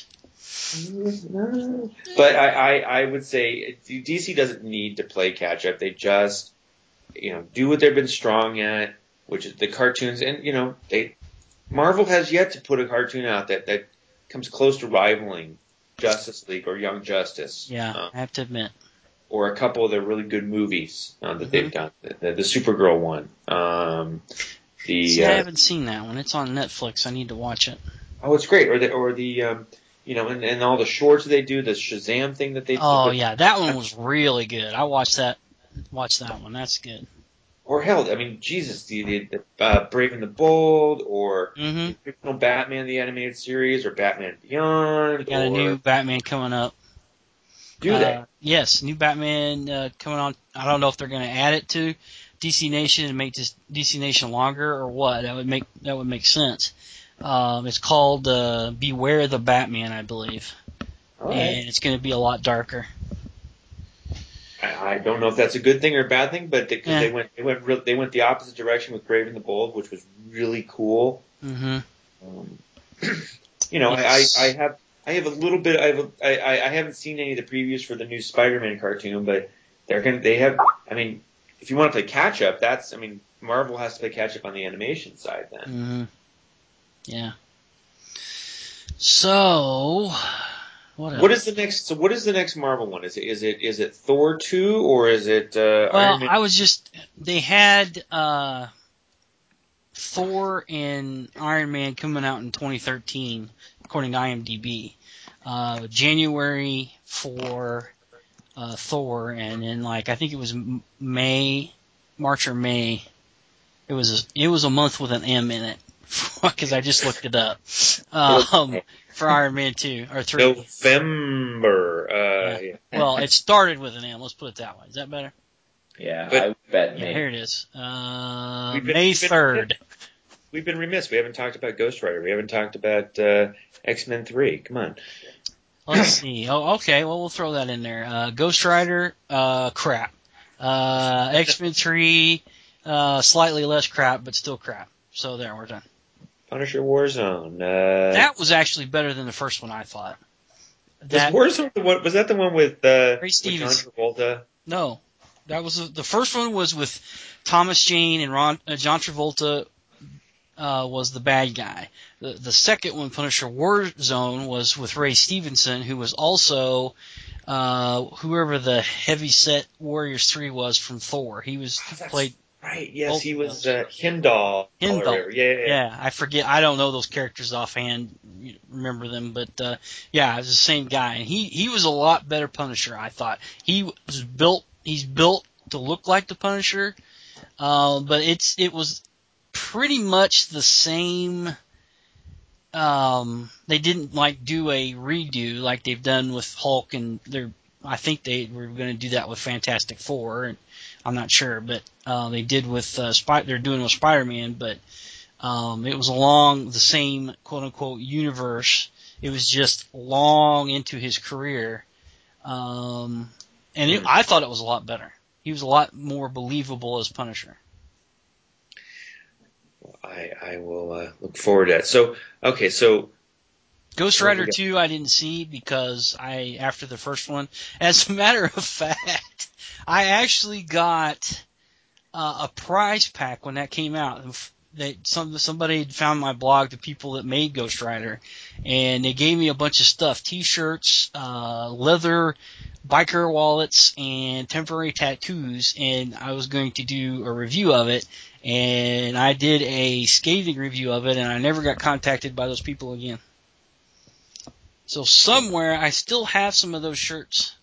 But I would say DC doesn't need to play catch up. They just, do what they've been strong at, which is the cartoons. And, Marvel has yet to put a cartoon out that comes close to rivaling Justice League or Young Justice. Yeah, I have to admit. Or a couple of the really good movies that they've done. The Supergirl one. I haven't seen that one. It's on Netflix. I need to watch it. Oh, it's great. Or the and all the shorts they do, the Shazam thing that they. Oh yeah, that one was really good. I watched that one. That's good. Or hell, I mean, Jesus, the Brave and the Bold, or the original Batman the animated series, or Batman Beyond. We got a new Batman coming up. Do they? Yes, new Batman coming on. I don't know if they're going to add it to DC Nation and make this DC Nation longer or what. That would make sense. It's called Beware the Batman, I believe, and it's going to be a lot darker. I don't know if that's a good thing or a bad thing, but because they went the opposite direction with Brave and the Bold, which was really cool. Mm-hmm. I have a little bit. I haven't seen any of the previews for the new Spider-Man cartoon, but they have. I mean, if you want to play catch up, Marvel has to play catch up on the animation side then. Mm-hmm. Yeah. So, what else? What is the next Marvel one? Is it Thor 2 or is it Iron Man? They had Thor and Iron Man coming out in 2013, according to IMDb. January for Thor, and then I think it was March or May. It was a month with an M in it, because I just looked it up. For Iron Man 2 or 3. November. Yeah. Well, it started with an M. Let's put it that way. Is that better? Yeah, I bet. Yeah, here it is. May 3rd. We've been remiss. We haven't talked about Ghost Rider. We haven't talked about X-Men 3. Come on. Let's see. Oh, okay. Well, we'll throw that in there. Ghost Rider, crap. X-Men 3, slightly less crap, but still crap. So there, we're done. Punisher Warzone. That was actually better than the first one, I thought. Was that the one with Ray Stevens. John Travolta? No, that was the first one was with Thomas Jane and John Travolta. was the bad guy. The second one, Punisher Warzone, was with Ray Stevenson, who was also whoever the heavy-set Warriors 3 was from Thor. He played. Right. Yes, he was Himdall. Himdall. Yeah, I forget. I don't know those characters offhand. Remember them, but yeah, it's the same guy. And he was a lot better Punisher, I thought. He's built to look like the Punisher, but it was pretty much the same. They didn't do a redo like they've done with Hulk, and I think they were going to do that with Fantastic Four, and I'm not sure, but they did with they're doing with Spider-Man, but it was along the same quote unquote universe. It was just long into his career, and I thought it was a lot better. He was a lot more believable as Punisher. I will look forward to that. So, okay, so Ghost Rider 2 I didn't see because after the first one. As a matter of fact, I actually got a prize pack when that came out. Somebody had found my blog, the people that made Ghost Rider, and they gave me a bunch of stuff: T-shirts, leather biker wallets, and temporary tattoos. And I was going to do a review of it, and I did a scathing review of it, and I never got contacted by those people again. So somewhere I still have some of those shirts.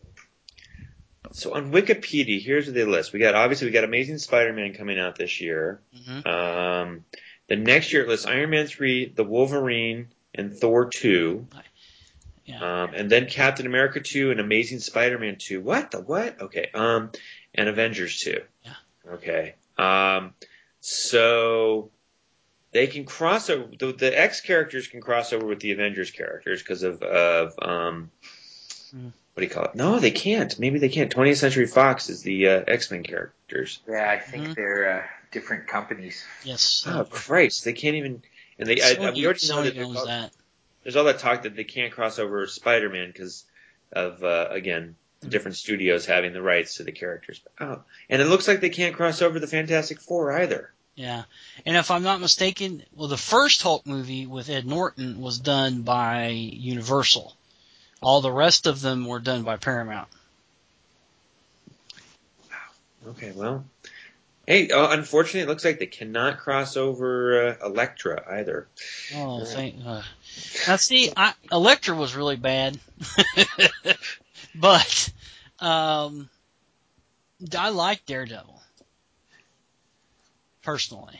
So on Wikipedia, here's what they list. We got Amazing Spider-Man coming out this year. Mm-hmm. The next year it lists Iron Man 3, The Wolverine, and Thor 2. Yeah. And then Captain America 2 and Amazing Spider-Man 2. What? The what? Okay. And Avengers 2. Yeah. Okay. So they can cross over. The X characters can cross over with the Avengers characters because of what do you call it? No, they can't. Maybe they can't. 20th Century Fox is the X-Men characters. Yeah, I think they're different companies. Yes. Oh Christ, they can't even. And we already know that there's all that talk that they can't cross over Spider-Man because of again different studios having the rights to the characters. Oh, and it looks like they can't cross over the Fantastic Four either. Yeah, and if I'm not mistaken, the first Hulk movie with Ed Norton was done by Universal. All the rest of them were done by Paramount. Wow. Okay, well. Hey, unfortunately, it looks like they cannot cross over Elektra either. Oh, now see, Elektra was really bad. But I like Daredevil. Personally.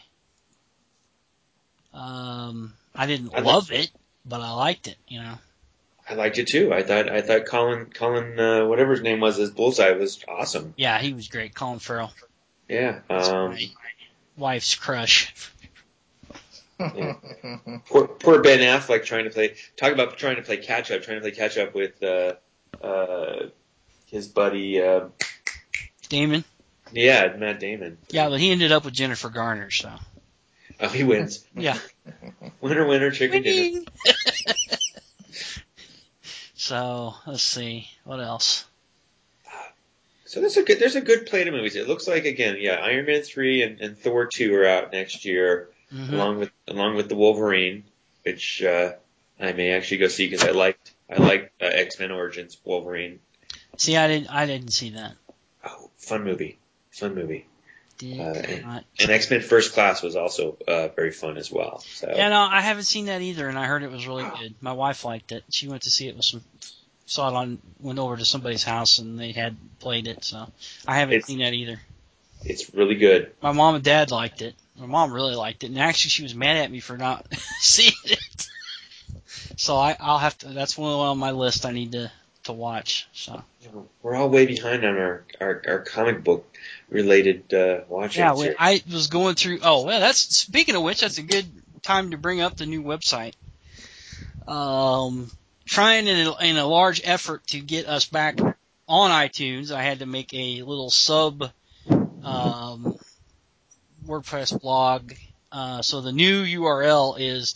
I didn't love it, but I liked it, I liked it too. I thought Colin, whatever his name was, as Bullseye was awesome. Yeah, he was great. Colin Farrell. Yeah. My wife's crush. Yeah. Poor Ben Affleck trying to play catch up with his buddy Damon. Yeah, Matt Damon. Yeah, but he ended up with Jennifer Garner, so. Oh, he wins. Yeah. Winner, chicken dinner. So let's see what else. So there's a good plate of movies. It looks like Iron Man 3 and Thor 2 are out next year, mm-hmm. along with the Wolverine, which I may actually go see because I liked X-Men Origins Wolverine. See, I didn't see that. Oh, fun movie. And X-Men First Class was also very fun as well. So. Yeah, no, I haven't seen that either, and I heard it was really good. My wife liked it. She went to see it went over to somebody's house and they had played it, so I haven't seen that either. It's really good. My mom and dad liked it. My mom really liked it, and actually she was mad at me for not seeing it. So I'll have to. That's one on my list I need to watch. So we're all way behind on our comic book related watching. Yeah, I was going through. Oh well, speaking of which, that's a good time to bring up the new website. Trying in a large effort to get us back on iTunes, I had to make a little sub WordPress blog. So the new URL is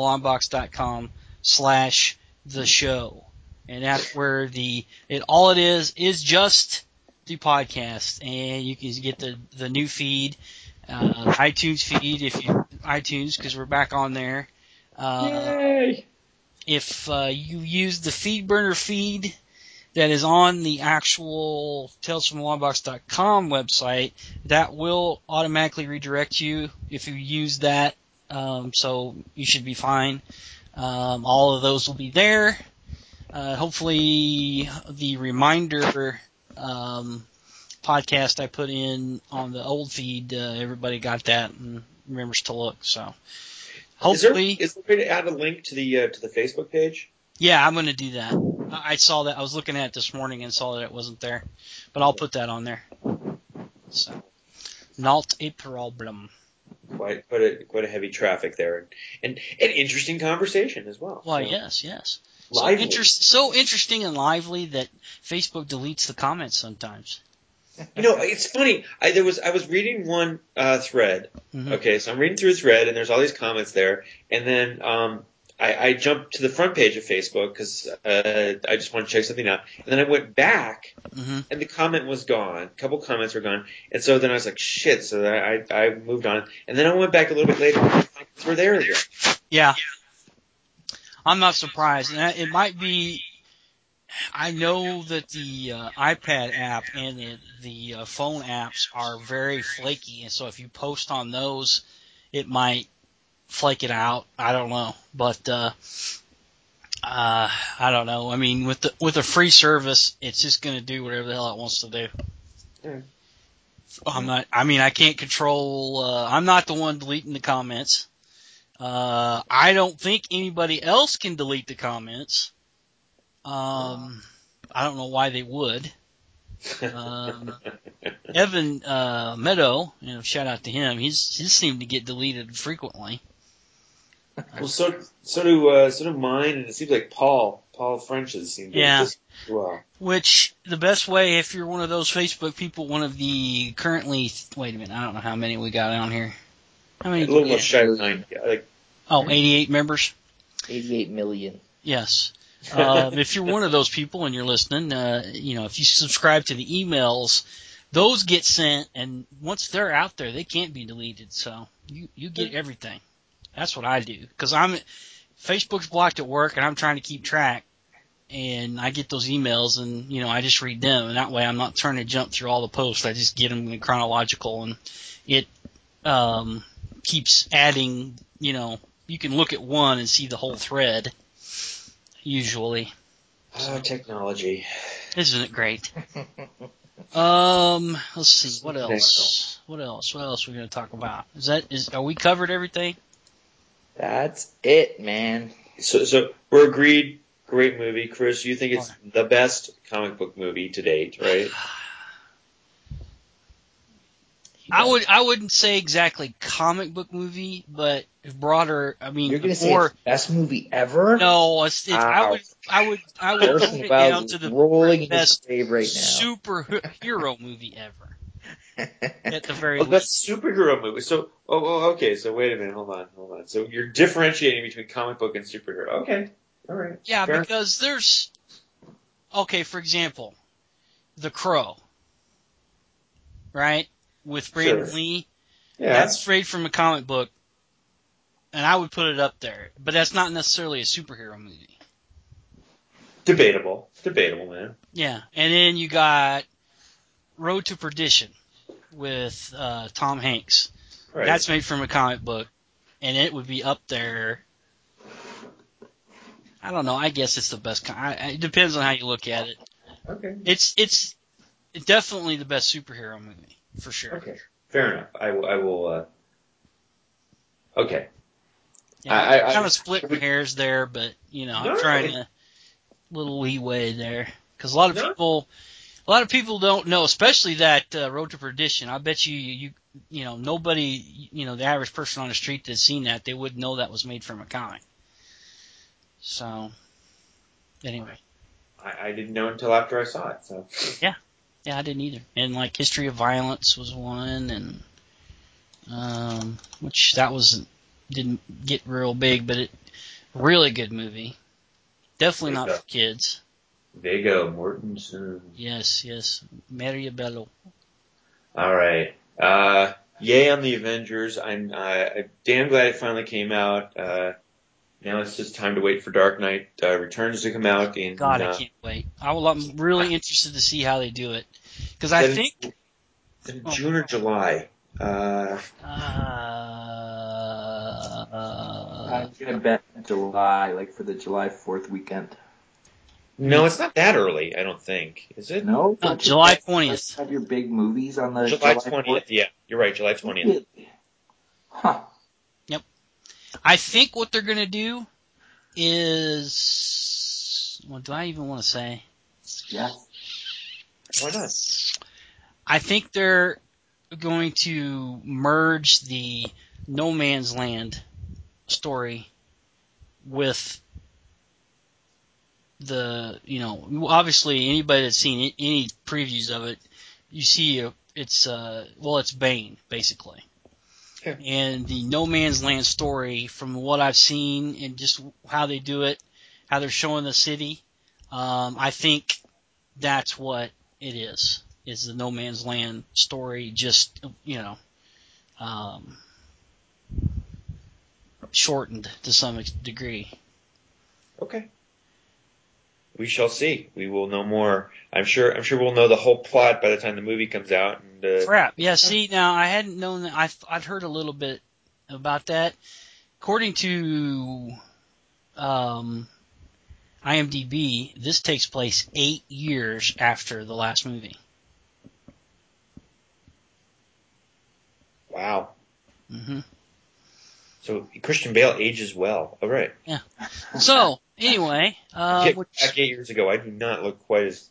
talesfromthelongbox.com/the show. And that's where all it is just the podcast. And you can get the new feed, iTunes feed. If you iTunes because we're back on there. Yay! If you use the FeedBurner feed that is on the actual TalesFromTheLongBox.com website, that will automatically redirect you if you use that. So you should be fine. All of those will be there. Hopefully the reminder podcast I put in on the old feed, everybody got that and remembers to look. So hopefully, is there a way to add a link to the Facebook page? Yeah, I'm going to do that. I saw that. I was looking at it this morning and saw that it wasn't there, but I'll put that on there. So, not a problem. Quite a heavy traffic there, and an interesting conversation as well. Well, yes. Lively. So interesting and lively that Facebook deletes the comments sometimes. It's funny. I was reading one thread. Mm-hmm. Okay, so I'm reading through a thread, and there's all these comments there, and then I jumped to the front page of Facebook because I just want to check something out, and then I went back, mm-hmm. and the comment was gone. A couple comments were gone, and so then I was like, shit. So I moved on, and then I went back a little bit later, and the comments were there again. Yeah, I'm not surprised. It might be. I know that the iPad app and the phone apps are very flaky, and so if you post on those, it might flake it out. I don't know, but I don't know. I mean, with a free service, it's just going to do whatever the hell it wants to do. Mm. I can't control. I'm not the one deleting the comments. I don't think anybody else can delete the comments. I don't know why they would. Evan Meadow, shout out to him. He's seemed to get deleted frequently. Well, so do mine, and it seems like Paul French's seem to just well. Which the best way, if you're one of those Facebook people, one of the currently, wait a minute, I don't know how many we got on here. How many? A little more shy of 9. 88 members. 88 million. Yes. If you're one of those people and you're listening, if you subscribe to the emails, those get sent, and once they're out there, they can't be deleted. So you get everything. That's what I do because Facebook's blocked at work, and I'm trying to keep track, and I get those emails, and I just read them, and that way I'm not trying to jump through all the posts. I just get them in chronological, and it keeps adding. You can look at one and see the whole thread. Usually. Technology. Isn't it great? Let's see. What else? What else are we going to talk about? Are we covered everything? That's it, man. So we're agreed. Great movie. Chris, you think it's the best comic book movie to date, right? I wouldn't say exactly comic book movie, but broader. I mean, you're gonna say it's best movie ever? No, I would put it down to the best right now. superhero movie ever. At the very least. Best superhero movie. So, okay. So wait a minute. Hold on. So you're differentiating between comic book and superhero. Okay. All right. Yeah, because there's. Okay, for example, The Crow. Right? With Brandon Lee. Yeah. That's straight from a comic book. And I would put it up there. But that's not necessarily a superhero movie. Debatable, man. Yeah. And then you got Road to Perdition with Tom Hanks. Right. That's made from a comic book. And it would be up there. I don't know. I guess it's the best. It depends on how you look at it. Okay. It's definitely the best superhero movie. For sure. Okay. Fair enough. I will. Okay. Yeah, I kind of split hairs there, but I'm trying to little leeway there because a lot of people don't know, especially that Road to Perdition. I bet you nobody, the average person on the street that's seen that, they wouldn't know that was made from a comic. So, anyway. I didn't know until after I saw it. So. Yeah, I didn't either. And like History of Violence was one, and which that didn't get real big, but really good movie. Definitely not for kids. Viggo Mortensen. Yes. Maria Bello. All right. yay on the Avengers. I'm damn glad it finally came out. Now it's just time to wait for Dark Knight Returns to come out. God, I can't wait. I'm really interested to see how they do it. Because I think... In June or July. I'm going to bet July, like for the July 4th weekend. No, it's not that early, I don't think. Is it? No, July 20th. Have your big movies on the July 20th, 4th? Yeah. You're right, July 20th. Huh. Yep. I think what they're going to do is... What do I even want to say? Yeah. Why not? I think they're going to merge the No Man's Land story with the, obviously anybody that's seen any previews of it, you see it's Bane, basically. Yeah. And the No Man's Land story, from what I've seen and just how they do it, how they're showing the city, I think that's what it is the No Man's Land story, just, shortened to some degree. Okay. We shall see. We will know more. I'm sure we'll know the whole plot by the time the movie comes out. And, Crap. Yeah, see, now I hadn't known that. I'd heard a little bit about that. According to IMDb, this takes place 8 years after the last movie. Wow. Mm-hmm. So Christian Bale ages well. All right. Yeah. So anyway, back 8 years ago, I do not look quite as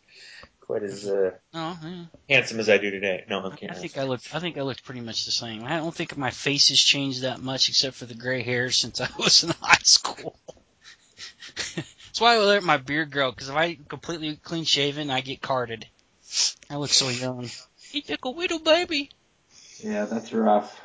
handsome as I do today. No, I'm kidding. I think I looked pretty much the same. I don't think my face has changed that much, except for the gray hair since I was in high school. That's why I let my beard grow, because if I completely clean shaven, I get carded. I look so young. He's like a little baby. Yeah, that's rough.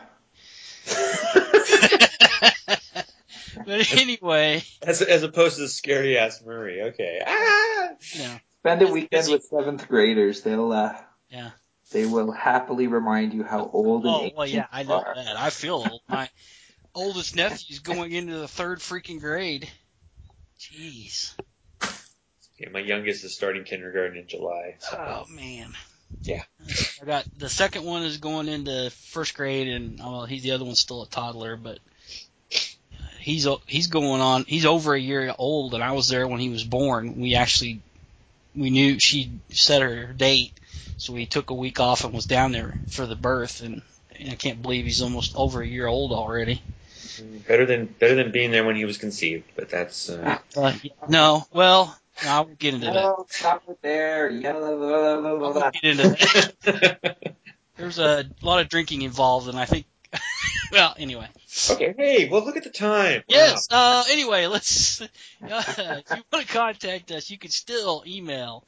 But anyway, as opposed to the scary ass Murray. Okay. Yeah. Spend a weekend with 7th graders. They will happily remind you how old and ancient you are. I know that. I feel old. My oldest nephew's going into the 3rd freaking grade. Jeez. Yeah, my youngest is starting kindergarten in July. So. Oh man. Yeah. I got the second one is going into 1st grade, and the other one's still a toddler, but he's over a year old, and I was there when he was born. We knew she set her date, so we took a week off and was down there for the birth, and I can't believe he's almost over a year old already. Better than being there when he was conceived, but that's no. Well, no, I won't get into that. Oh, stop it there. I won't get into that. There's a lot of drinking involved, and I think. Well, anyway. Okay. Hey, well, look at the time. Yes. Wow. Anyway, let's. If you want to contact us, you can still email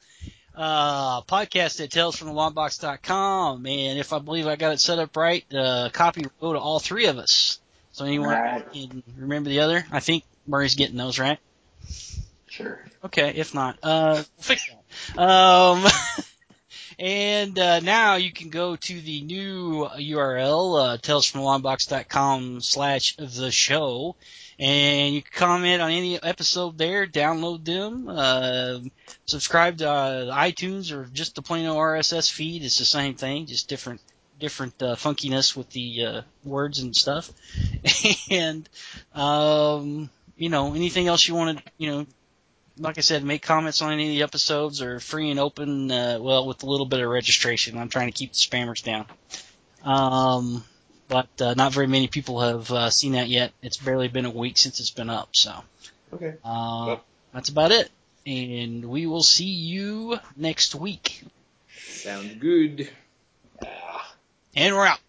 podcast@talesfromthelongbox.com, and if I believe I got it set up right, the copy will go to all 3 of us. So anyone can remember the other? I think Murray's getting those right. Sure. Okay. If not, we'll fix that. And now you can go to the new URL, talesfromthelongbox.com/the show, and you can comment on any episode there, download them, subscribe to iTunes or just the plain old RSS feed. It's the same thing, just different funkiness with the words and stuff. And anything else you want to like I said, make comments on any of the episodes are free and open, with a little bit of registration. I'm trying to keep the spammers down. But not very many people have seen that yet. It's barely been a week since it's been up, so. Okay. That's about it. And we will see you next week. Sounds good. And we're out.